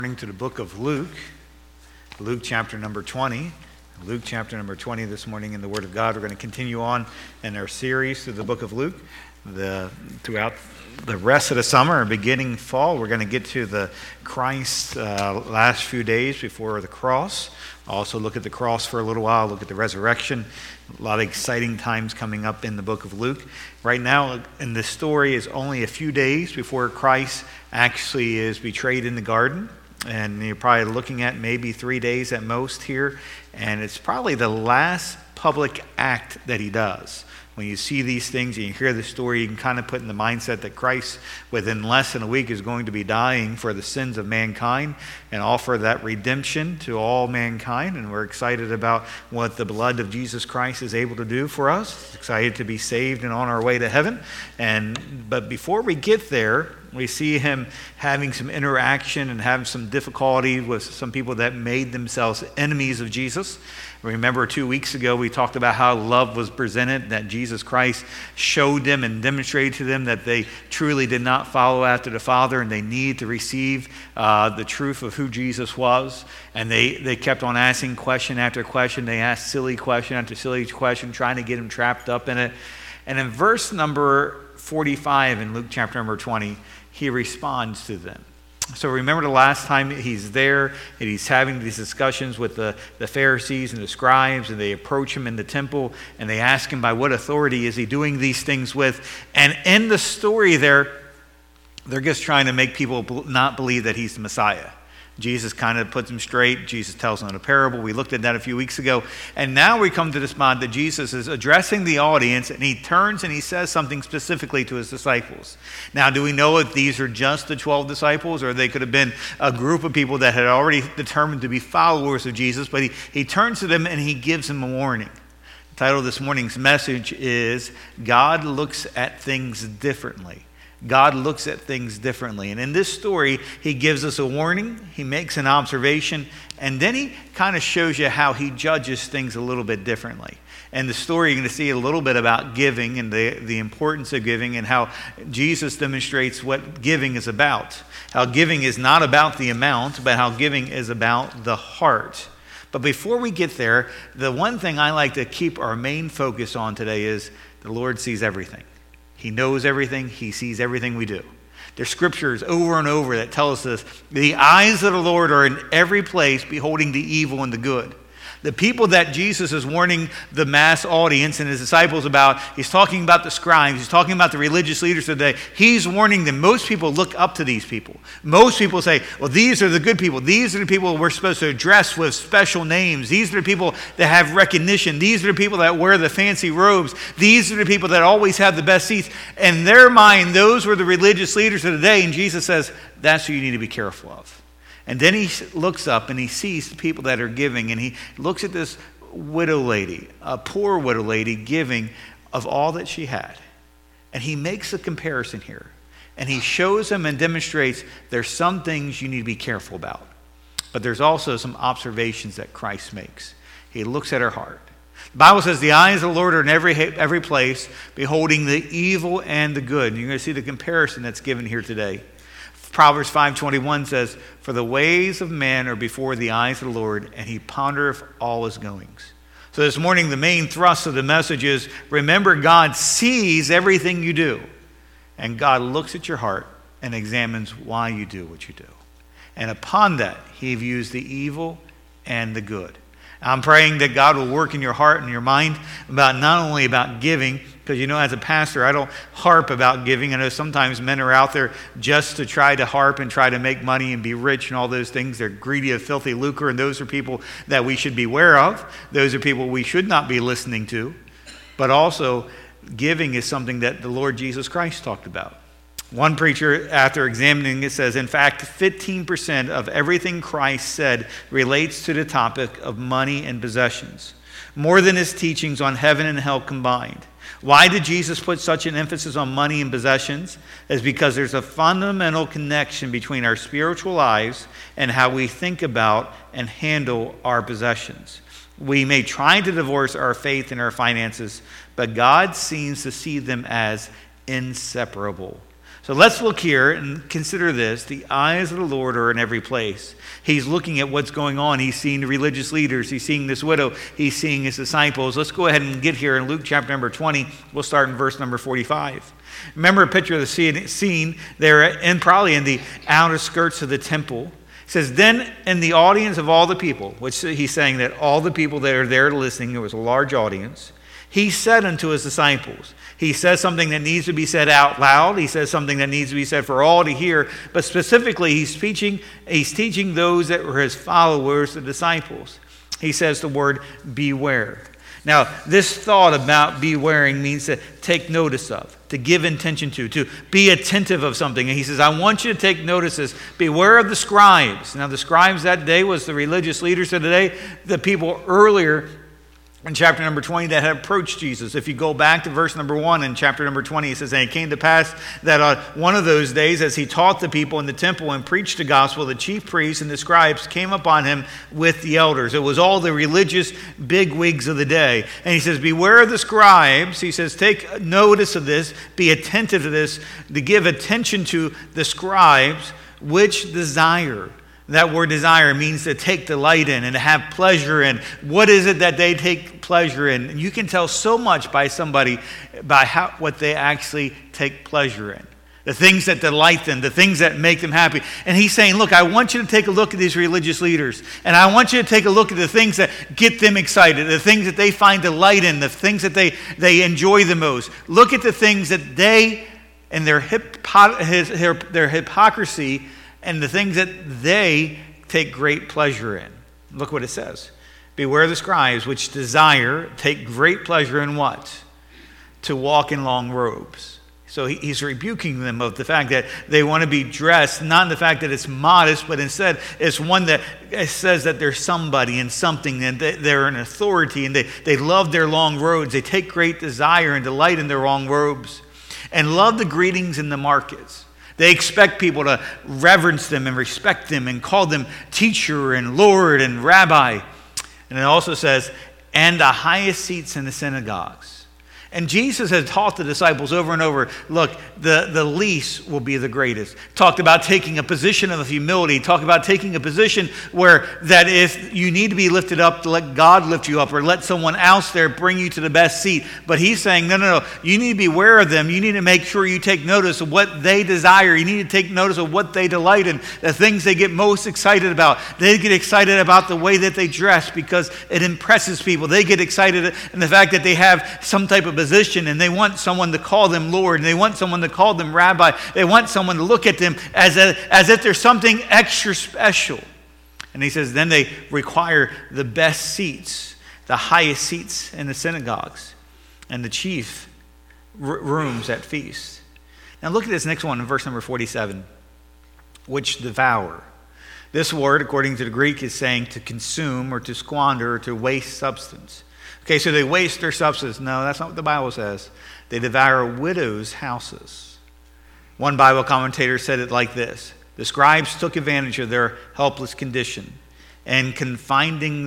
Turning to the book of Luke chapter number 20. Luke chapter number 20 this morning in the Word of God. We're going to continue on in our series through the book of Luke. Throughout the rest of the summer and beginning fall, we're going to get to the Christ's last few days before the cross. Also look at the cross for a little while, look at the resurrection. A lot of exciting times coming up in the book of Luke. Right now, in this story, is only a few days before Christ actually is betrayed in the garden. And you're probably looking at maybe 3 days at most here. And it's probably the last public act that he does. When you see these things and you hear the story, you can kind of put in the mindset that Christ, within less than a week, is going to be dying for the sins of mankind and offer that redemption to all mankind. And we're excited about what the blood of Jesus Christ is able to do for us. Excited to be saved and on our way to heaven. But before we get there, we see him having some interaction and having some difficulty with some people that made themselves enemies of Jesus. Remember 2 weeks ago we talked about how love was presented, that Jesus Christ showed them and demonstrated to them that they truly did not follow after the Father and they need to receive the truth of who Jesus was. And they kept on asking question after question. They asked silly question after silly question, trying to get him trapped up in it. And in verse number 45 in Luke chapter number 20, he responds to them. So remember the last time he's there and he's having these discussions with the Pharisees and the scribes, and they approach him in the temple and they ask him by what authority is he doing these things with. And in the story they're just trying to make people not believe that he's the Messiah. Jesus kind of puts them straight. Jesus tells them a parable. We looked at that a few weeks ago. And now we come to the spot that Jesus is addressing the audience, and he turns and he says something specifically to his disciples. Now, do we know if these are just the 12 disciples, or they could have been a group of people that had already determined to be followers of Jesus? But he turns to them and he gives them a warning. The title of this morning's message is God Looks at Things Differently. God looks at things differently. And in this story, he gives us a warning, he makes an observation, and then he kind of shows you how he judges things a little bit differently. And the story, you're going to see a little bit about giving and the importance of giving and how Jesus demonstrates what giving is about. How giving is not about the amount, but how giving is about the heart. But before we get there, the one thing I like to keep our main focus on today is the Lord sees everything. He knows everything. He sees everything we do. There's scriptures over and over that tell us this. The eyes of the Lord are in every place, beholding the evil and the good. The people that Jesus is warning the mass audience and his disciples about, he's talking about the scribes, he's talking about the religious leaders today. He's warning them. Most people look up to these people. Most people say, well, these are the good people. These are the people we're supposed to address with special names. These are the people that have recognition. These are the people that wear the fancy robes. These are the people that always have the best seats. In their mind, those were the religious leaders of the day. And Jesus says, that's who you need to be careful of. And then he looks up and he sees the people that are giving, and he looks at this widow lady, a poor widow lady, giving of all that she had. And he makes a comparison here. And he shows them and demonstrates there's some things you need to be careful about. But there's also some observations that Christ makes. He looks at her heart. The Bible says the eyes of the Lord are in every place, beholding the evil and the good. And you're going to see the comparison that's given here today. Proverbs 5:21 says, for the ways of man are before the eyes of the Lord, and he pondereth all his goings. So this morning, the main thrust of the message is, remember, God sees everything you do. And God looks at your heart and examines why you do what you do. And upon that, he views the evil and the good. I'm praying that God will work in your heart and your mind about not only about giving, because as a pastor, I don't harp about giving. I know sometimes men are out there just to try to harp and try to make money and be rich and all those things. They're greedy of filthy lucre, and those are people that we should be aware of. Those are people we should not be listening to. But also, giving is something that the Lord Jesus Christ talked about. One preacher, after examining it, says, in fact, 15% of everything Christ said relates to the topic of money and possessions, more than his teachings on heaven and hell combined. Why did Jesus put such an emphasis on money and possessions? It's because there's a fundamental connection between our spiritual lives and how we think about and handle our possessions. We may try to divorce our faith and our finances, but God seems to see them as inseparable. So let's look here and consider this. The eyes of the Lord are in every place. He's looking at what's going on. He's seeing the religious leaders. He's seeing this widow. He's seeing his disciples. Let's go ahead and get here in Luke chapter number 20. We'll start in verse number 45. Remember a picture of the scene there, and probably in the outer skirts of the temple. It says, then in the audience of all the people, which he's saying that all the people that are there listening, there was a large audience, he said unto his disciples, he says something that needs to be said out loud. He says something that needs to be said for all to hear. But specifically, he's teaching those that were his followers, the disciples. He says the word beware. Now, this thought about bewaring means to take notice of, to give attention to be attentive of something. And he says, I want you to take notice of this. Beware of the scribes. Now, the scribes that day was the religious leaders of the day, the people earlier in chapter number 20 that had approached Jesus. If you go back to verse number 1 in chapter number 20, it says, and it came to pass that on one of those days, as he taught the people in the temple and preached the gospel, the chief priests and the scribes came upon him with the elders. It was all the religious bigwigs of the day. And he says, beware of the scribes. He says, take notice of this, be attentive to this, to give attention to the scribes, which desire. That word desire means to take delight in and to have pleasure in. What is it that they take pleasure in? And you can tell so much by somebody by what they actually take pleasure in. The things that delight them, the things that make them happy. And he's saying, look, I want you to take a look at these religious leaders. And I want you to take a look at the things that get them excited, the things that they find delight in, the things that they enjoy the most. Look at the things that they, and their hypocrisy, and the things that they take great pleasure in. Look what it says. Beware the scribes, which take great pleasure in what? To walk in long robes. So he's rebuking them of the fact that they want to be dressed, not in the fact that it's modest, but instead it's one that says that they're somebody and something, and they're an authority, and they love their long robes. They take great desire and delight in their long robes, and love the greetings in the markets. They expect people to reverence them and respect them and call them teacher and Lord and rabbi. And it also says, and the highest seats in the synagogues. And Jesus has taught the disciples over and over, look, the least will be the greatest. Talked about taking a position of humility. Talked about taking a position where that if you need to be lifted up, to let God lift you up, or let someone else there bring you to the best seat. But he's saying, no. You need to be aware of them. You need to make sure you take notice of what they desire. You need to take notice of what they delight in, the things they get most excited about. They get excited about the way that they dress because it impresses people. They get excited in the fact that they have some type of position, and they want someone to call them Lord, and they want someone to call them rabbi. They want someone to look at them as if there's something extra special. And he says, then they require the best seats, the highest seats in the synagogues, and the chief rooms at feasts. Now look at this next one in verse number 47, which devour. This word, according to the Greek, is saying to consume or to squander or to waste substance. Okay, so they waste their substance. No, that's not what the Bible says. They devour widows' houses. One Bible commentator said it like this. The scribes took advantage of their helpless condition and confining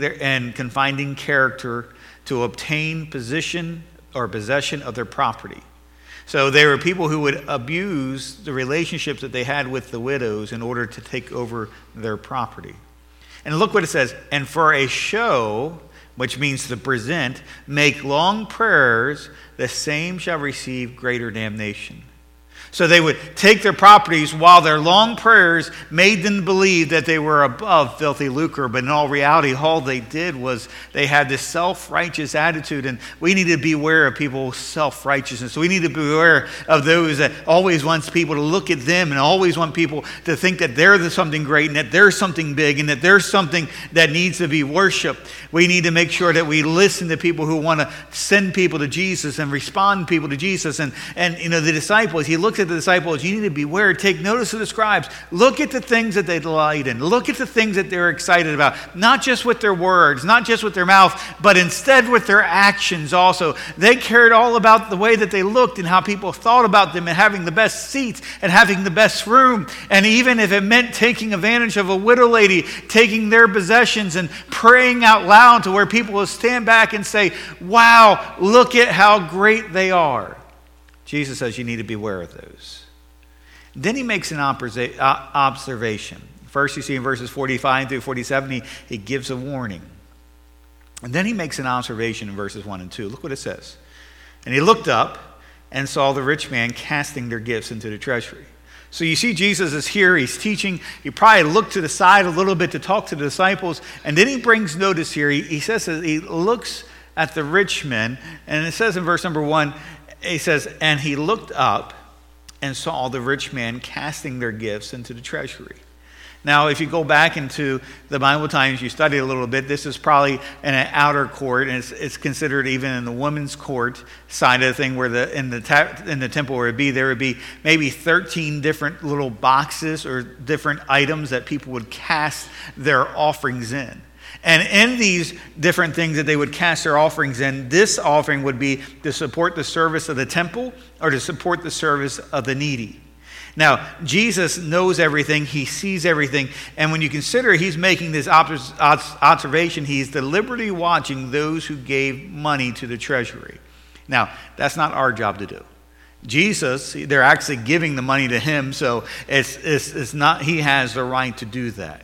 character to obtain position or possession of their property. So they were people who would abuse the relationships that they had with the widows in order to take over their property. And look what it says. And for a show, which means to present, make long prayers, the same shall receive greater damnation. So they would take their properties while their long prayers made them believe that they were above filthy lucre. But in all reality, all they did was they had this self-righteous attitude. And we need to beware of people's self-righteousness. So we need to beware of those that always wants people to look at them and always want people to think that they're something great and that there's something big and that there's something that needs to be worshiped. We need to make sure that we listen to people who want to send people to Jesus and respond people to Jesus. And the disciples, he looks at the disciples, you need to beware, take notice of the scribes. Look at the things that they delight in. Look at the things that they're excited about. Not just with their words, not just with their mouth, but instead with their actions also. They cared all about the way that they looked and how people thought about them and having the best seats and having the best room. And even if it meant taking advantage of a widow lady, taking their possessions and praying out loud to where people will stand back and say, wow, look at how great they are. Jesus says you need to beware of those. Then he makes an observation. First, you see in verses 45 through 47, he gives a warning. And then he makes an observation in verses 1 and 2. Look what it says. And he looked up and saw the rich man casting their gifts into the treasury. So you see Jesus is here, he's teaching. He probably looked to the side a little bit to talk to the disciples. And then he brings notice here. He says that he looks at the rich man. And it says in verse number 1, he says, and he looked up and saw the rich man casting their gifts into the treasury. Now, if you go back into the Bible times, you study a little bit, this is probably in an outer court, and it's considered even in the women's court side of the thing, where in the temple where there would be maybe 13 different little boxes or different items that people would cast their offerings in. And in these different things that they would cast their offerings in, this offering would be to support the service of the temple or to support the service of the needy. Now, Jesus knows everything, he sees everything, and when you consider he's making this observation, he's deliberately watching those who gave money to the treasury. Now, that's not our job to do. Jesus, they're actually giving the money to him, so it's not, he has the right to do that.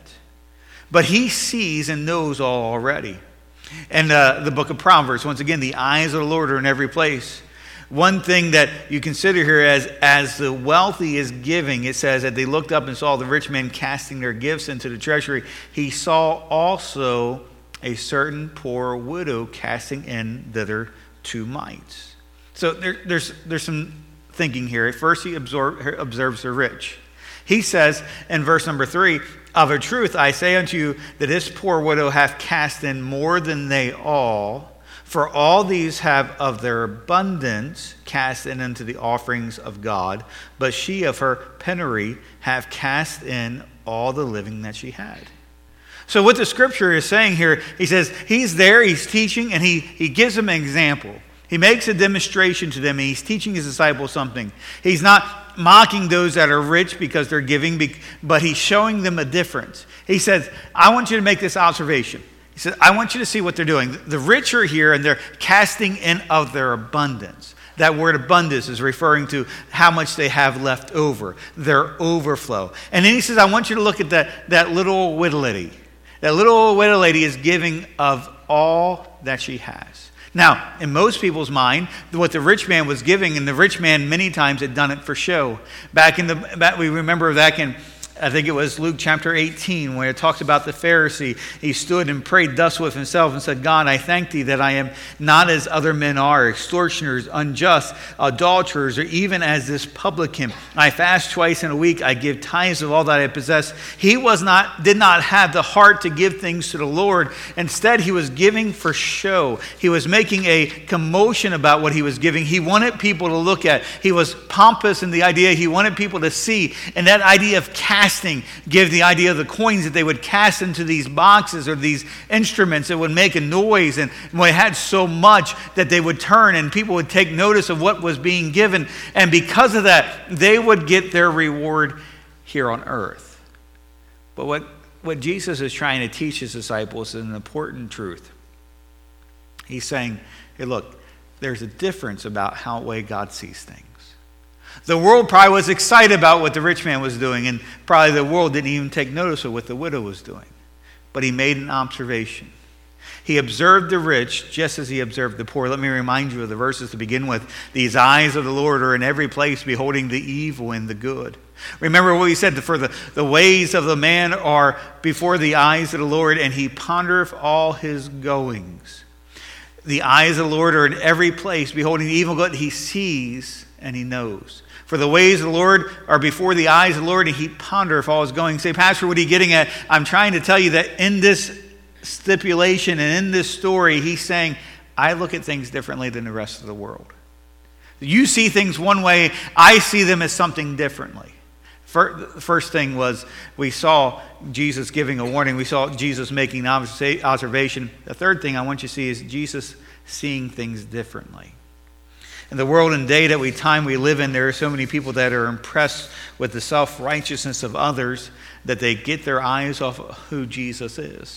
But he sees and knows all already. And the book of Proverbs, once again, the eyes of the Lord are in every place. One thing that you consider here as the wealthy is giving, it says that they looked up and saw the rich men casting their gifts into the treasury. He saw also a certain poor widow casting in thither 2 mites. So there's some thinking here. At first he observes the rich. He says in verse number 3, of a truth I say unto you that this poor widow hath cast in more than they all. For all these have of their abundance cast in into the offerings of God, but she of her penury have cast in all the living that she had. So what the scripture is saying here, he says he's there, he's teaching, and he gives them an example. He makes a demonstration to them, and he's teaching his disciples something. He's not mocking those that are rich because they're giving, but he's showing them a difference. He says, I want you to make this observation. He said, I want you to see what they're doing. The rich are here and they're casting in of their abundance. That word abundance is referring to how much they have left over, their overflow. And then he says, I want you to look at that little old widow lady. That little old widow lady is giving of all that she has. Now, in most people's mind, what the rich man was giving, and the rich man many times had done it for show. We remember back in, I think it was Luke chapter 18, where it talks about the Pharisee. He stood and prayed thus with himself and said, God, I thank thee that I am not as other men are, extortioners, unjust, adulterers, or even as this publican. I fast twice in a week. I give tithes of all that I possess. He did not have the heart to give things to the Lord. Instead, he was giving for show. He was making a commotion about what he was giving. He wanted people to look at. He was pompous in the idea. He wanted people to see. And that idea of casting give the idea of the coins that they would cast into these boxes or these instruments that would make a noise, and they had so much that they would turn and people would take notice of what was being given, and because of that they would get their reward here on earth. But what Jesus is trying to teach his disciples is an important truth. He's saying, hey, look, there's a difference about how way God sees things. The world probably was excited about what the rich man was doing, and probably the world didn't even take notice of what the widow was doing. But he made an observation. He observed the rich just as he observed the poor. Let me remind you of the verses to begin with. These eyes of the Lord are in every place, beholding the evil and the good. Remember what he said, for the ways of the man are before the eyes of the Lord, and he pondereth all his goings. The eyes of the Lord are in every place, beholding the evil and good. He sees and he knows. For the ways of the Lord are before the eyes of the Lord, and he pondereth all his going. Say, Pastor, what are you getting at? I'm trying to tell you that in this stipulation and in this story, he's saying, I look at things differently than the rest of the world. You see things one way, I see them as something differently. The first thing was we saw Jesus giving a warning. We saw Jesus making an observation. The third thing I want you to see is Jesus seeing things differently. In the world and day that we live in, there are so many people that are impressed with the self-righteousness of others that they get their eyes off of who Jesus is.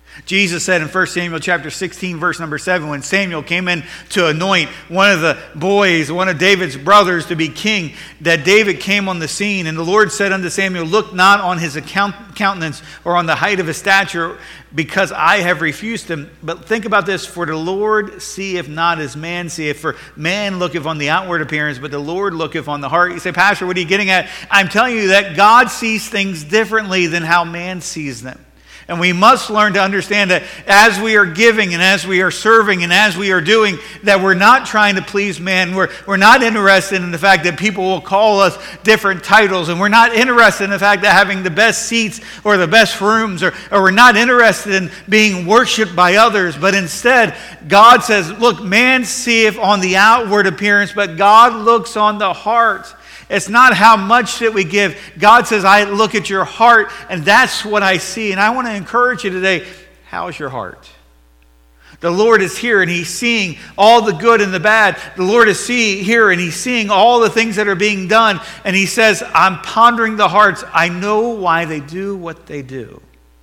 Jesus said in 1 Samuel chapter 16, verse number 7, when Samuel came in to anoint one of the boys, one of David's brothers to be king, that David came on the scene. And the Lord said unto Samuel, look not on his countenance or on the height of his stature, because I have refused him. But think about this, for the Lord seeth not as man seeth. For man looketh on the outward appearance, but the Lord looketh on the heart. You say, Pastor, what are you getting at? I'm telling you that God sees things differently than how man sees them. And we must learn to understand that as we are giving and as we are serving and as we are doing, that we're not trying to please man. We're not interested in the fact that people will call us different titles. And we're not interested in the fact that having the best seats or the best rooms. Or we're not interested in being worshiped by others. But instead, God says, look, man seeth on the outward appearance, but God looks on the heart. It's not how much that we give. God says, I look at your heart, and that's what I see. And I want to encourage you today, how's your heart? The Lord is here, and he's seeing all the good and the bad. The Lord is here, and he's seeing all the things that are being done. And he says, I'm pondering the hearts. I know why they do what they do.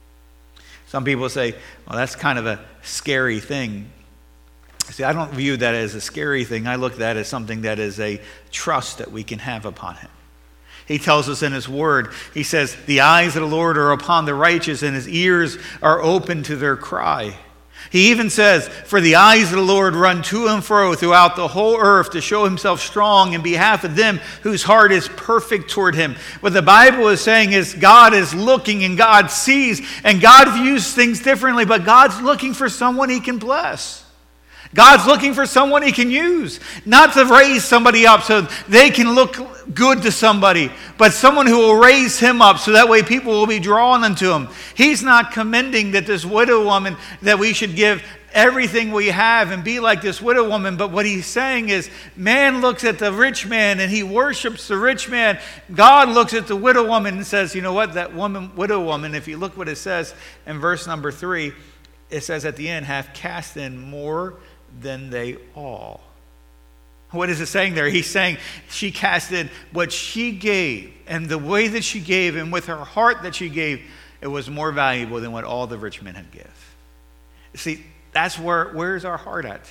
Some people say, well, that's kind of a scary thing. See, I don't view that as a scary thing. I look at that as something that is a trust that we can have upon him. He tells us in his word, he says, the eyes of the Lord are upon the righteous, and his ears are open to their cry. He even says, for the eyes of the Lord run to and fro throughout the whole earth to show himself strong in behalf of them whose heart is perfect toward him. What the Bible is saying is God is looking and God sees and God views things differently, but God's looking for someone he can bless. God's looking for someone he can use, not to raise somebody up so they can look good to somebody, but someone who will raise him up so that way people will be drawn unto him. He's not commending that this widow woman, that we should give everything we have and be like this widow woman, but what he's saying is man looks at the rich man and he worships the rich man. God looks at the widow woman and says, you know what, that widow woman, if you look what it says in verse number 3, it says at the end, hath cast in more than they all. What is it saying there? He's saying she cast in what she gave, and the way that she gave, and with her heart that she gave, it was more valuable than what all the rich men had given. See, that's where's our heart at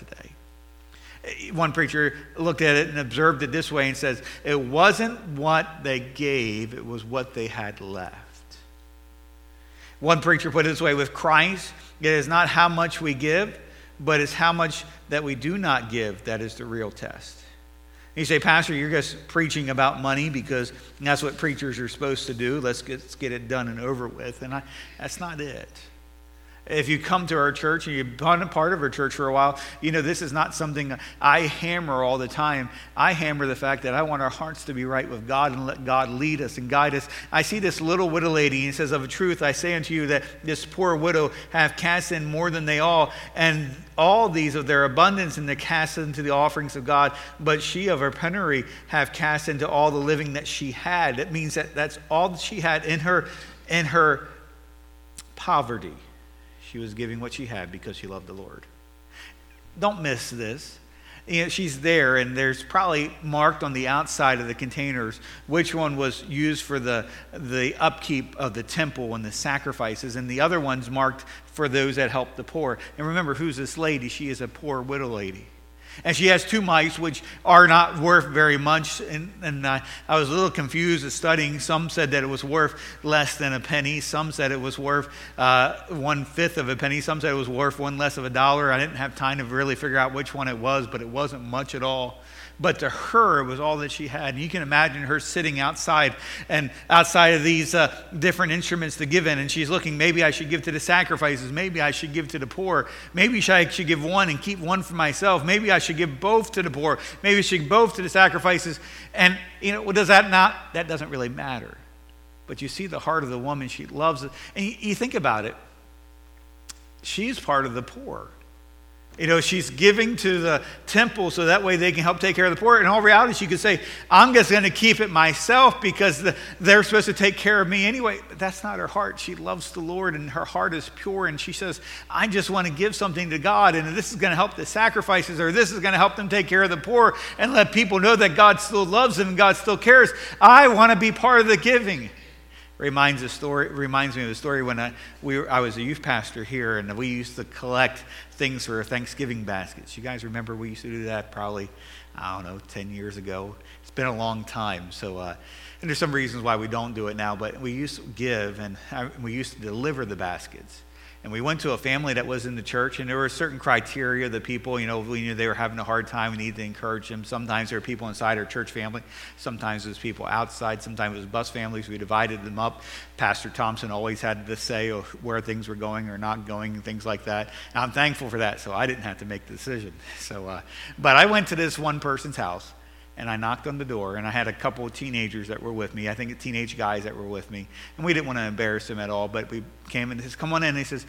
today? One preacher looked at it and observed it this way and says, it wasn't what they gave, it was what they had left. One preacher put it this way, with Christ, it is not how much we give, but it's how much that we do not give that is the real test. You say, Pastor, you're just preaching about money because that's what preachers are supposed to do. Let's get it done and over with. And that's not it. If you come to our church and you've been a part of our church for a while, you know this is not something I hammer all the time. I hammer the fact that I want our hearts to be right with God and let God lead us and guide us. I see this little widow lady, and it says, of a truth I say unto you that this poor widow hath cast in more than they all, and all these of their abundance and they cast into the offerings of God, but she of her penury hath cast into all the living that she had. That means that that's all that she had in her poverty. She was giving what she had because she loved the Lord. Don't miss this. You know, she's there, and there's probably marked on the outside of the containers which one was used for the upkeep of the temple and the sacrifices, and the other one's marked for those that help the poor. And remember, who's this lady? She is a poor widow lady. And she has 2 mites, which are not worth very much. And I was a little confused at studying. Some said that it was worth less than a penny. Some said it was worth 1/5 of a penny. Some said it was worth one less of $1. I didn't have time to really figure out which one it was, but it wasn't much at all. But to her, it was all that she had. And you can imagine her sitting outside of these different instruments to give in. And she's looking, maybe I should give to the sacrifices. Maybe I should give to the poor. Maybe I should give one and keep one for myself. Maybe I should give both to the poor. Maybe I should give both to the sacrifices. And, you know, that doesn't really matter. But you see the heart of the woman. She loves it. And you think about it. She's part of the poor. You know, she's giving to the temple so that way they can help take care of the poor. In all reality, she could say, I'm just going to keep it myself because they're supposed to take care of me anyway. But that's not her heart. She loves the Lord and her heart is pure. And she says, I just want to give something to God. And this is going to help the sacrifices, or this is going to help them take care of the poor and let people know that God still loves them and God still cares. I want to be part of the giving. reminds me of a story when I was a youth pastor here, and we used to collect things for Thanksgiving baskets. You guys remember we used to do that probably, 10 years ago. It's been a long time. So, and there's some reasons why we don't do it now, but we used to give, and we used to deliver the baskets. And we went to a family that was in the church, and there were certain criteria that people, we knew they were having a hard time. We needed to encourage them. Sometimes there were people inside our church family. Sometimes it was people outside. Sometimes it was bus families. We divided them up. Pastor Thompson always had the say of where things were going or not going and things like that. And I'm thankful for that, so I didn't have to make the decision. So, but I went to this one person's house, and I knocked on the door, and I had a couple of teenagers that were with me. I think teenage guys that were with me. And we didn't want to embarrass them at all, but we came and he says, come on in. And he says,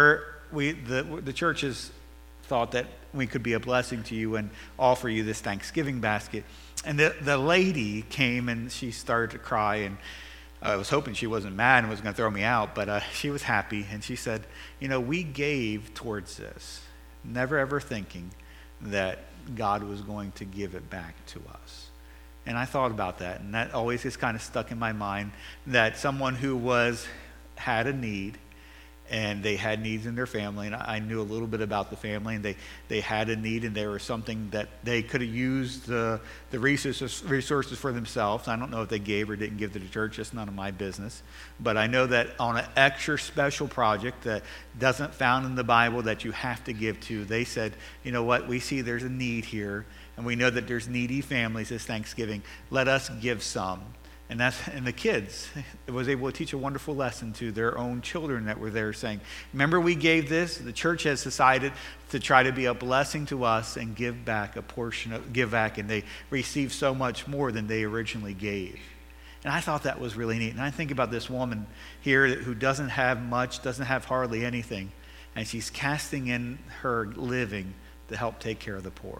the church has thought that we could be a blessing to you and offer you this Thanksgiving basket. And the lady came, and she started to cry, and I was hoping she wasn't mad and was going to throw me out, but she was happy. And she said, we gave towards this, never ever thinking that God was going to give it back to us. And I thought about that, and that always gets kind of stuck in my mind, that someone who had a need, and they had needs in their family, and I knew a little bit about the family, and they had a need, and there was something that they could have used the resources for themselves. I don't know if they gave or didn't give to the church. That's none of my business. But I know that on an extra special project that doesn't found in the Bible that you have to give to, they said, you know what, we see there's a need here, and we know that there's needy families this Thanksgiving. Let us give some. And the kids was able to teach a wonderful lesson to their own children that were there, saying, remember we gave this? The church has decided to try to be a blessing to us and give back, and they receive so much more than they originally gave. And I thought that was really neat. And I think about this woman here who doesn't have much, doesn't have hardly anything, and she's casting in her living to help take care of the poor.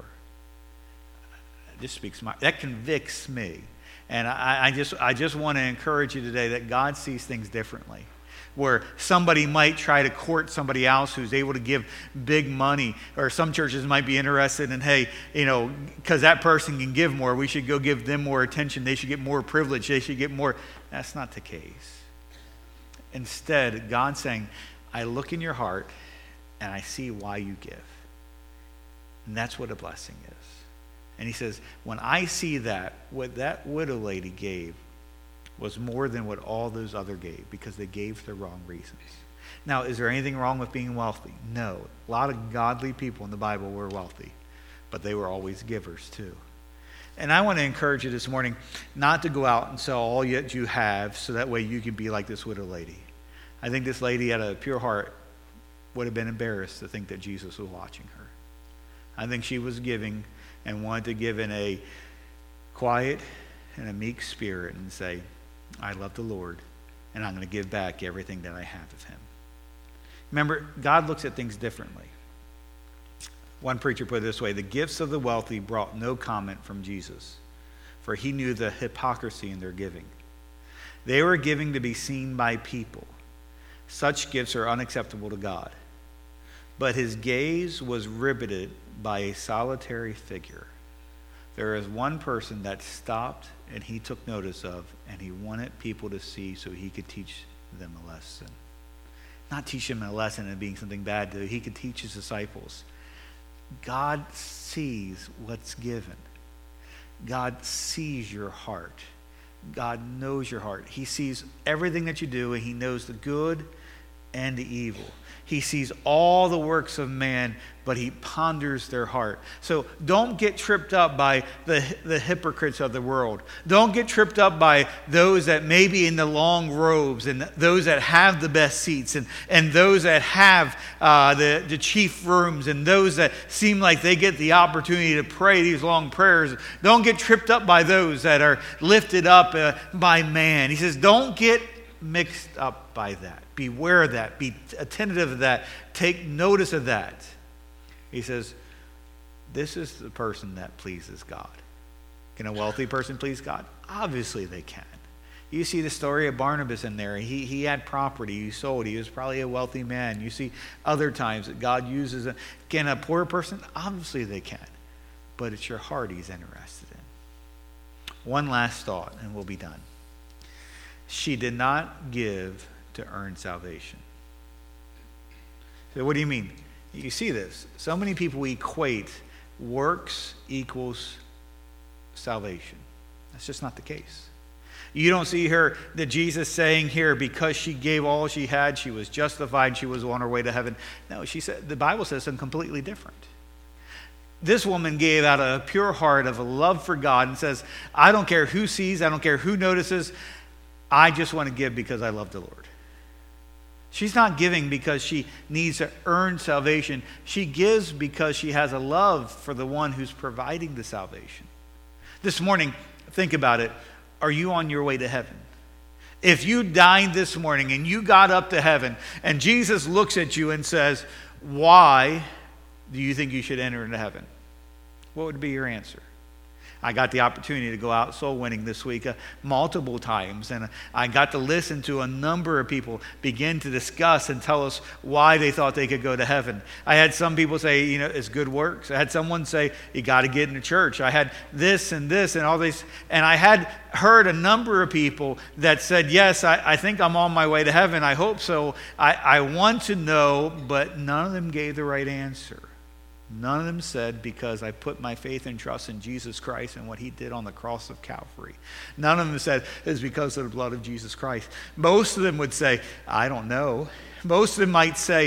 That convicts me. And I just want to encourage you today that God sees things differently. Where somebody might try to court somebody else who's able to give big money, or some churches might be interested in, hey, because that person can give more, we should go give them more attention. They should get more privilege. They should get more. That's not the case. Instead, God's saying, I look in your heart and I see why you give. And that's what a blessing is. And he says, when I see that, what that widow lady gave was more than what all those other gave, because they gave for the wrong reasons. Now, is there anything wrong with being wealthy? No. A lot of godly people in the Bible were wealthy, but they were always givers too. And I want to encourage you this morning not to go out and sell all that you have so that way you can be like this widow lady. I think this lady had a pure heart would have been embarrassed to think that Jesus was watching her. I think she was giving and wanted to give in a quiet and a meek spirit and say, I love the Lord, and I'm going to give back everything that I have of him. Remember, God looks at things differently. One preacher put it this way, the gifts of the wealthy brought no comment from Jesus, for he knew the hypocrisy in their giving. They were giving to be seen by people. Such gifts are unacceptable to God. But his gaze was riveted by a solitary figure. There is one person that stopped and he took notice of, and he wanted people to see so he could teach them a lesson. Not teach them a lesson and being something bad, he could teach his disciples. God sees what's given. God sees your heart. God knows your heart. He sees everything that you do, and he knows the good and the evil. He sees all the works of man, but he ponders their heart. So don't get tripped up by the hypocrites of the world. Don't get tripped up by those that may be in the long robes, and those that have the best seats, and those that have the chief rooms, and those that seem like they get the opportunity to pray these long prayers. Don't get tripped up by those that are lifted up by man. He says, don't get mixed up by that. Beware of that. Be attentive of that. Take notice of that. He says, this is the person that pleases God. Can a wealthy person please God? Obviously they can. You see the story of Barnabas in there. He had property. He sold. He was probably a wealthy man. You see other times that God uses it. Can a poor person? Obviously they can. But it's your heart he's interested in. One last thought and we'll be done. she did not give to earn salvation. So what do you mean? You see this. So many people equate works equals salvation. That's just not the case. You don't see her, that Jesus saying here, because she gave all she had, she was justified, she was on her way to heaven. No, she said, the Bible says something completely different. This woman gave out of a pure heart of a love for God and says, I don't care who sees, I don't care who notices, I just want to give because I love the Lord. She's not giving because she needs to earn salvation. She gives because she has a love for the one who's providing the salvation. This morning, think about it. Are you on your way to heaven? If you died this morning and you got up to heaven and Jesus looks at you and says, why do you think you should enter into heaven? What would be your answer? I got the opportunity to go out soul winning this week multiple times, and I got to listen to a number of people begin to discuss and tell us why they thought they could go to heaven. I had some people say, it's good works. I had someone say, you got to get into church. I had this and all these, and I had heard a number of people that said, yes, I think I'm on my way to heaven. I hope so. I want to know, but none of them gave the right answer. None of them said, because I put my faith and trust in Jesus Christ and what he did on the cross of Calvary. None of them said, it's because of the blood of Jesus Christ. Most of them would say, I don't know. Most of them might say,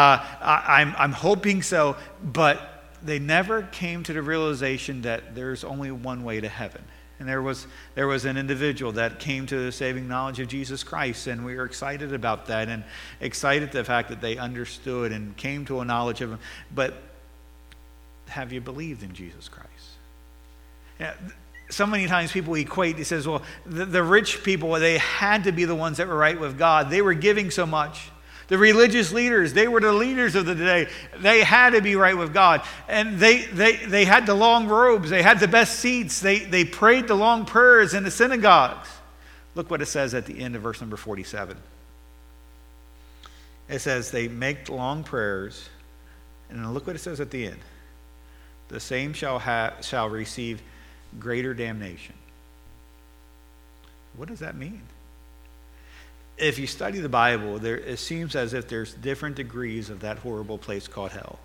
I'm hoping so, but they never came to the realization that there's only one way to heaven. And there was an individual that came to the saving knowledge of Jesus Christ, and we were excited about that and excited the fact that they understood and came to a knowledge of him. But have you believed in Jesus Christ? Yeah, so many times people equate, he says, well, the rich people, they had to be the ones that were right with God. They were giving so much. The religious leaders, they were the leaders of the day. They had to be right with God. And they had the long robes. They had the best seats. They prayed the long prayers in the synagogues. Look what it says at the end of verse number 47. It says they make long prayers. And look what it says at the end. The same shall receive greater damnation. What does that mean? If you study the Bible, it seems as if there's different degrees of that horrible place called hell.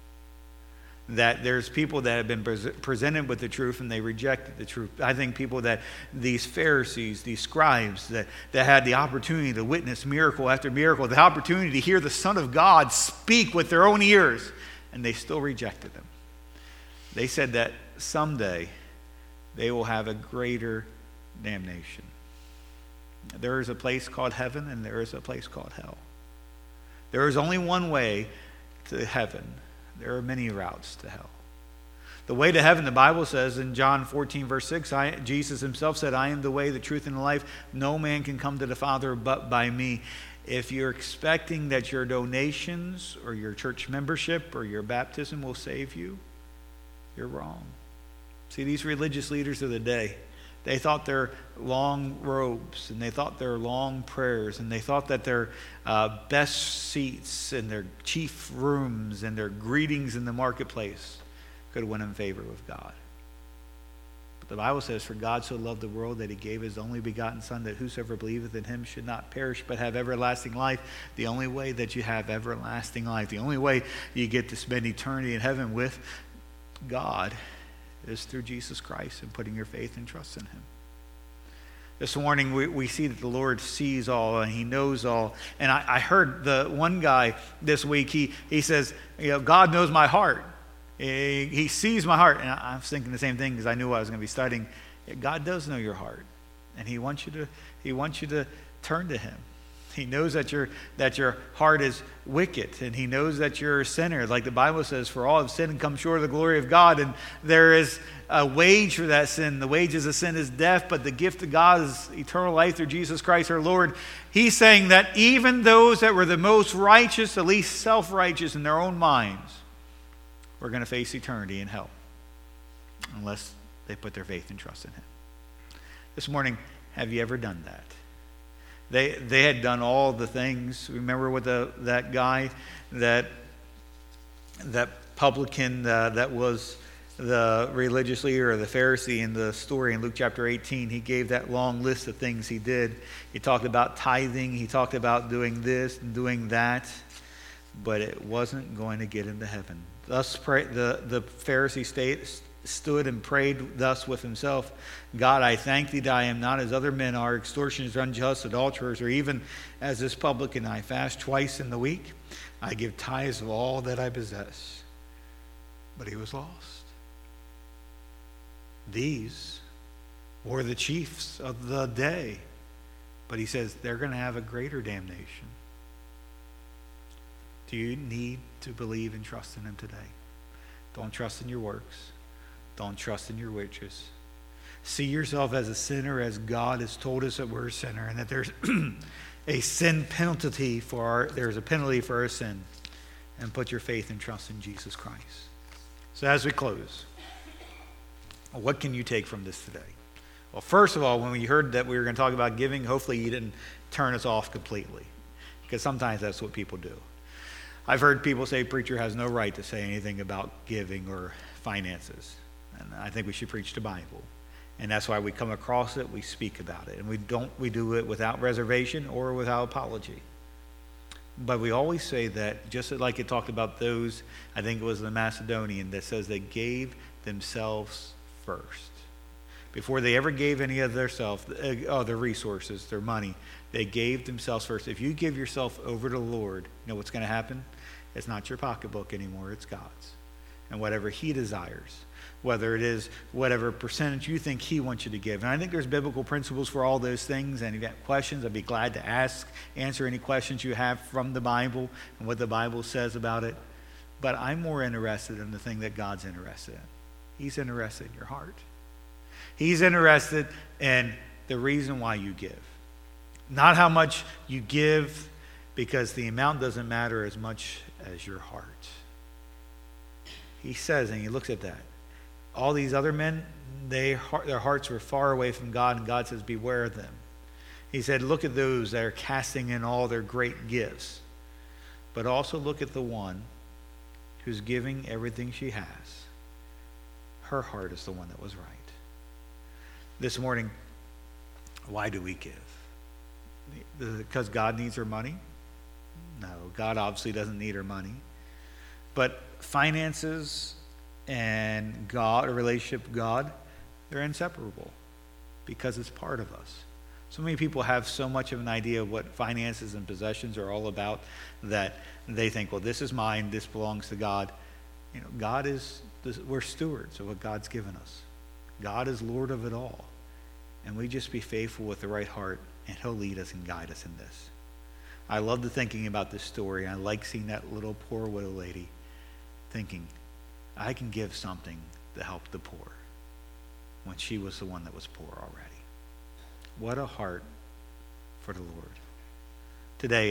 That there's people that have been presented with the truth and they rejected the truth. I think people these Pharisees, these scribes that had the opportunity to witness miracle after miracle, the opportunity to hear the Son of God speak with their own ears, and they still rejected him. They said that someday they will have a greater damnation. There is a place called heaven and there is a place called hell. There is only one way to heaven. There are many routes to hell. The way to heaven, the Bible says in John 14, verse 6, Jesus himself said, I am the way, the truth, and the life. No man can come to the Father but by me. If you're expecting that your donations or your church membership or your baptism will save you, you're wrong. See, these religious leaders of the day, they thought their long robes and they thought their long prayers and they thought that their best seats and their chief rooms and their greetings in the marketplace could win them favor with God. But the Bible says, for God so loved the world that he gave his only begotten Son, that whosoever believeth in him should not perish but have everlasting life. The only way that you have everlasting life, the only way you get to spend eternity in heaven with God is through Jesus Christ and putting your faith and trust in him. This morning we see that the Lord sees all and he knows all. And I heard the one guy this week, he says, God knows my heart. He sees my heart. And I was thinking the same thing because I knew I was going to be studying. God does know your heart. And he wants you to turn to him. He knows that your heart is wicked, and he knows that you're a sinner. Like the Bible says, for all have sinned and come short of the glory of God, and there is a wage for that sin. The wages of sin is death, but the gift of God is eternal life through Jesus Christ our Lord. He's saying that even those that were the most righteous, the least self-righteous in their own minds, were going to face eternity in hell unless they put their faith and trust in him. This morning, have you ever done that? They had done all the things. Remember with that guy, that publican that was the religious leader or the Pharisee in the story in Luke chapter 18, he gave that long list of things he did. He talked about tithing. He talked about doing this and doing that. But it wasn't going to get into heaven. Thus, the Pharisee stood and prayed thus with himself, God, I thank thee that I am not as other men are, extortioners, unjust, adulterers, or even as this publican. I fast twice in the week. I give tithes of all that I possess. But he was lost. These were the chiefs of the day. But he says they're going to have a greater damnation. Do you need to believe and trust in him today? Don't trust in your works. Don't trust in your riches. See yourself as a sinner, as God has told us that we're a sinner, and that there's a sin penalty there's a penalty for our sin. And put your faith and trust in Jesus Christ. So as we close, what can you take from this today? Well, first of all, when we heard that we were going to talk about giving, hopefully you didn't turn us off completely. Because sometimes that's what people do. I've heard people say preacher has no right to say anything about giving or finances. And I think we should preach the Bible. And that's why we come across it, we speak about it. And we do it without reservation or without apology. But we always say that, just like it talked about those, I think it was the Macedonian, that says they gave themselves first. Before they ever gave any of their resources, their money, they gave themselves first. If you give yourself over to the Lord, you know what's going to happen? It's not your pocketbook anymore, it's God's. And whatever he desires, whether it is whatever percentage you think he wants you to give. And I think there's biblical principles for all those things. And if you have questions, I'd be glad to answer any questions you have from the Bible and what the Bible says about it. But I'm more interested in the thing that God's interested in. He's interested in your heart. He's interested in the reason why you give. Not how much you give, because the amount doesn't matter as much as your heart. He says, and he looks at that. All these other men, their hearts were far away from God, and God says, beware of them. He said, look at those that are casting in all their great gifts, but also look at the one who's giving everything she has. Her heart is the one that was right. This morning, why do we give? Because God needs our money? No, God obviously doesn't need our money. But finances and God, a relationship with God, they're inseparable because it's part of us. So many people have so much of an idea of what finances and possessions are all about that they think, well, this is mine, this belongs to God. You know, we're stewards of what God's given us. God is Lord of it all. And we just be faithful with the right heart, and he'll lead us and guide us in this. I love the thinking about this story. I like seeing that little poor widow lady thinking, I can give something to help the poor, when she was the one that was poor already. What a heart for the Lord. Today,